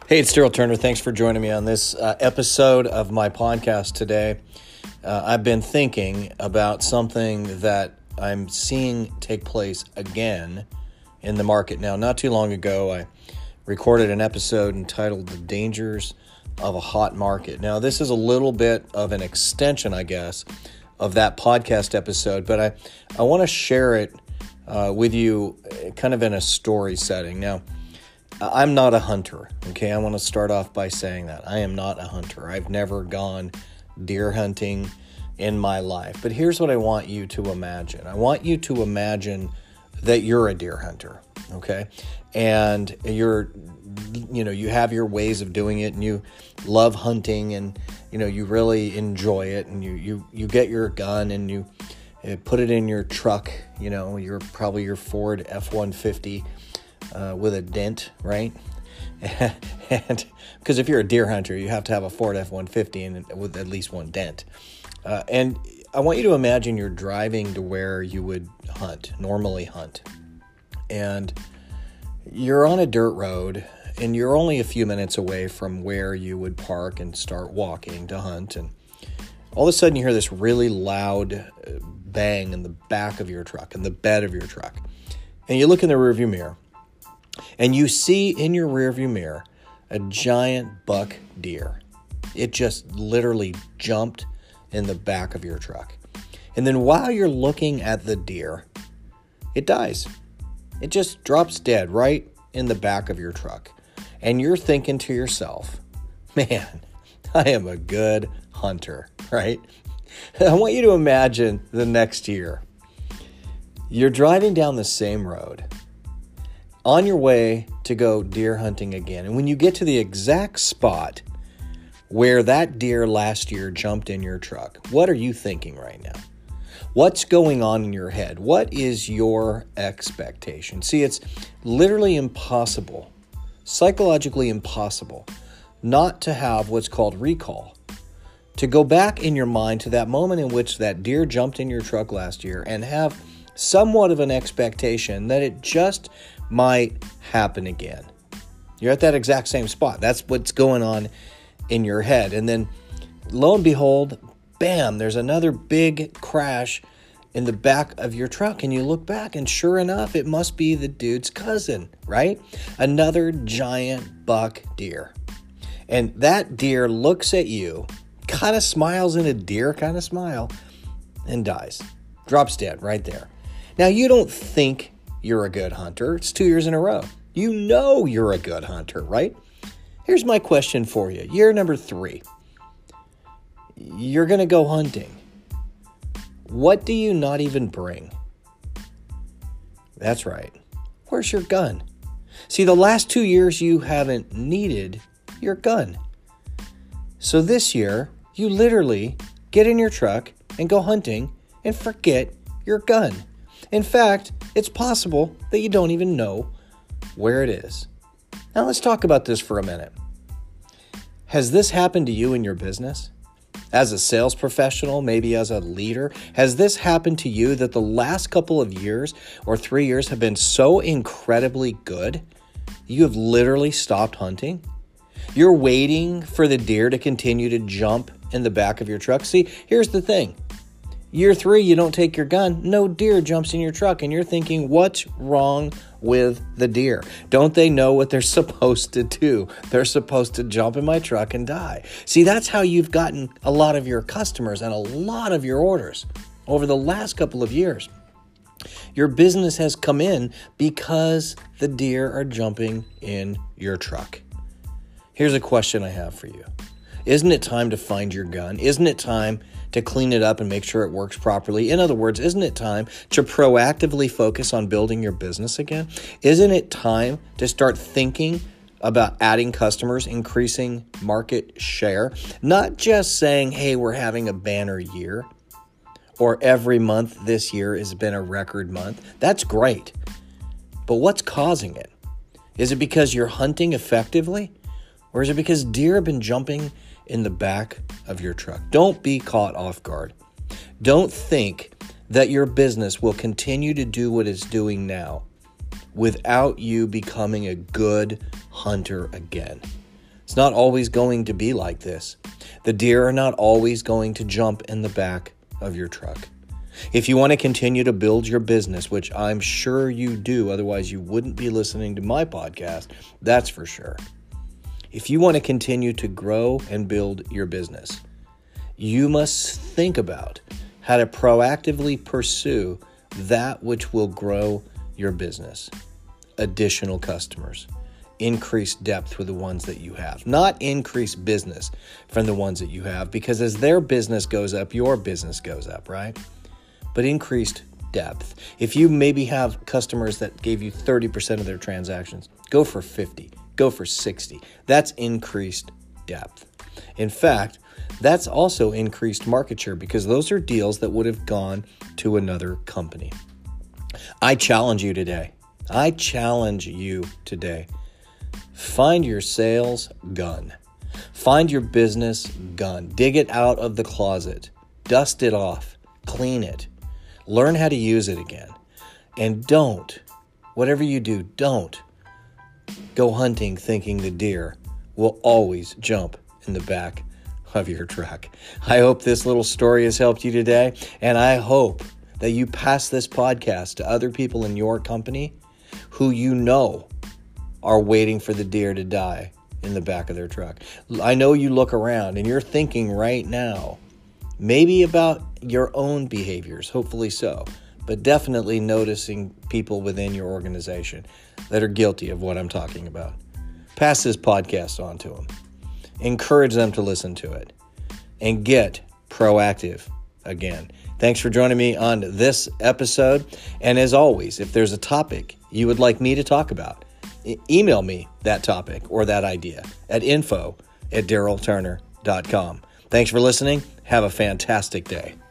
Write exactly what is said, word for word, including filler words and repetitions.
Hey, it's Daryl Turner. Thanks for joining me on this uh, episode of my podcast today. Uh, I've been thinking about something that I'm seeing take place again in the market. Now, not too long ago, I recorded an episode entitled The Dangers of a Hot Market. Now, this is a little bit of an extension, I guess, of that podcast episode, but I, I want to share it uh, with you kind of in a story setting. Now, I'm not a hunter, okay? I want to start off by saying that. I am not a hunter. I've never gone deer hunting in my life. But here's what I want you to imagine. I want you to imagine that you're a deer hunter, okay? And you're, you know, you have your ways of doing it and you love hunting and, you know, you really enjoy it and you, you, you get your gun and you uh, put it in your truck, you know, you're probably your Ford F one fifty Uh, with a dent, right? And because if you're a deer hunter, you have to have a Ford F one fifty and with at least one dent. Uh, and I want you to imagine you're driving to where you would hunt, normally hunt. And you're on a dirt road and you're only a few minutes away from where you would park and start walking to hunt. And all of a sudden you hear this really loud bang in the back of your truck, in the bed of your truck. And you look in the rearview mirror. And you see in your rearview mirror a giant buck deer. It just literally jumped in the back of your truck. And then while you're looking at the deer, it dies. It just drops dead right in the back of your truck. And you're thinking to yourself, man, I am a good hunter, right? I want you to imagine the next year. You're driving down the same road, on your way to go deer hunting again. And when you get to the exact spot where that deer last year jumped in your truck, what are you thinking right now? What's going on in your head? What is your expectation? See, it's literally impossible, psychologically impossible, not to have what's called recall. To go back in your mind to that moment in which that deer jumped in your truck last year and have somewhat of an expectation that it just might happen again. You're at that exact same spot. That's what's going on in your head. And then lo and behold, bam, there's another big crash in the back of your truck. And you look back and sure enough, it must be the dude's cousin, right? Another giant buck deer. And that deer looks at you, kind of smiles in a deer kind of smile, and dies. Drops dead right there. Now, you don't think you're a good hunter. It's two years in a row. You know you're a good hunter, right? Here's my question for you. Year number three. You're going to go hunting. What do you not even bring? That's right. Where's your gun? See, the last two years you haven't needed your gun. So this year, you literally get in your truck and go hunting and forget your gun. In fact, it's possible that you don't even know where it is. Now let's talk about this for a minute. Has this happened to you in your business? As a sales professional, maybe as a leader, has this happened to you that the last couple of years or three years have been so incredibly good, you have literally stopped hunting? You're waiting for the deer to continue to jump in the back of your truck. See, here's the thing. Year three, you don't take your gun, no deer jumps in your truck, and you're thinking, what's wrong with the deer? Don't they know what they're supposed to do? They're supposed to jump in my truck and die. See, that's how you've gotten a lot of your customers and a lot of your orders over the last couple of years. Your business has come in because the deer are jumping in your truck. Here's a question I have for you. Isn't it time to find your gun? Isn't it time to clean it up and make sure it works properly? In other words, isn't it time to proactively focus on building your business again? Isn't it time to start thinking about adding customers, increasing market share? Not just saying, hey, we're having a banner year, or every month this year has been a record month. That's great. But what's causing it? Is it because you're hunting effectively? Or is it because deer have been jumping in the back of your truck? Don't be caught off guard. Don't think that your business will continue to do what it's doing now without you becoming a good hunter again. It's not always going to be like this. The deer are not always going to jump in the back of your truck. If you want to continue to build your business, which I'm sure you do, otherwise you wouldn't be listening to my podcast, that's for sure. If you want to continue to grow and build your business, you must think about how to proactively pursue that which will grow your business. Additional customers, increased depth with the ones that you have, not increase business from the ones that you have, because as their business goes up, your business goes up, right? But increased depth. If you maybe have customers that gave you thirty percent of their transactions, go for fifty, go for sixty. That's increased depth. In fact, that's also increased market share because those are deals that would have gone to another company. I challenge you today. I challenge you today. Find your sales gun. Find your business gun. Dig it out of the closet. Dust it off. Clean it. Learn how to use it again. And don't, whatever you do, don't go hunting thinking the deer will always jump in the back of your truck. I hope this little story has helped you today, and I hope that you pass this podcast to other people in your company who you know are waiting for the deer to die in the back of their truck. I know you look around and you're thinking right now, maybe about your own behaviors, hopefully so, but definitely noticing people within your organization that are guilty of what I'm talking about. Pass this podcast on to them. Encourage them to listen to it and get proactive again. Thanks for joining me on this episode. And as always, if there's a topic you would like me to talk about, e- email me that topic or that idea at info at daryl turner dot com. Thanks for listening. Have a fantastic day.